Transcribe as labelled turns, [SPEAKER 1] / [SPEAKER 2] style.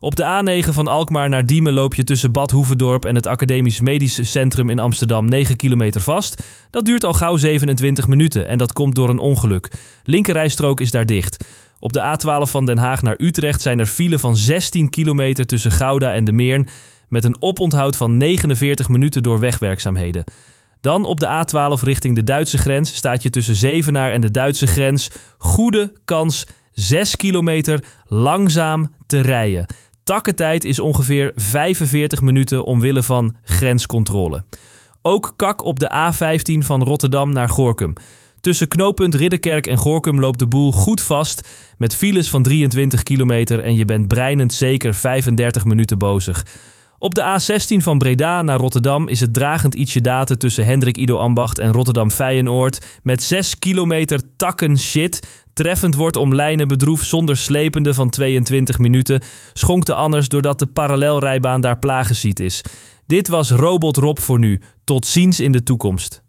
[SPEAKER 1] Op de A9 van Alkmaar naar Diemen loop je tussen Bad Hoeverdorp en het Academisch Medisch Centrum in Amsterdam 9 kilometer vast. Dat duurt al gauw 27 minuten en dat komt door een ongeluk. Linkerrijstrook is daar dicht. Op de A12 van Den Haag naar Utrecht zijn er file van 16 kilometer tussen Gouda en de Meern met een oponthoud van 49 minuten door wegwerkzaamheden. Dan op de A12 richting de Duitse grens staat je tussen Zevenaar en de Duitse grens goede kans 6 kilometer langzaam te rijden. Takkentijd is ongeveer 45 minuten omwille van grenscontrole. Ook kak op de A15 van Rotterdam naar Gorinchem. Tussen knooppunt Ridderkerk en Gorinchem loopt de boel goed vast met files van 23 kilometer en je bent breinend zeker 35 minuten bezig. Op de A16 van Breda naar Rotterdam is het dragend ietsje daten tussen Hendrik Ido Ambacht en Rotterdam Feyenoord met 6 kilometer takken shit. Treffend wordt om lijnen bedroef zonder slepende van 22 minuten, schonkte anders doordat de parallelrijbaan daar plagenziet is. Dit was Robot Rob voor nu. Tot ziens in de toekomst.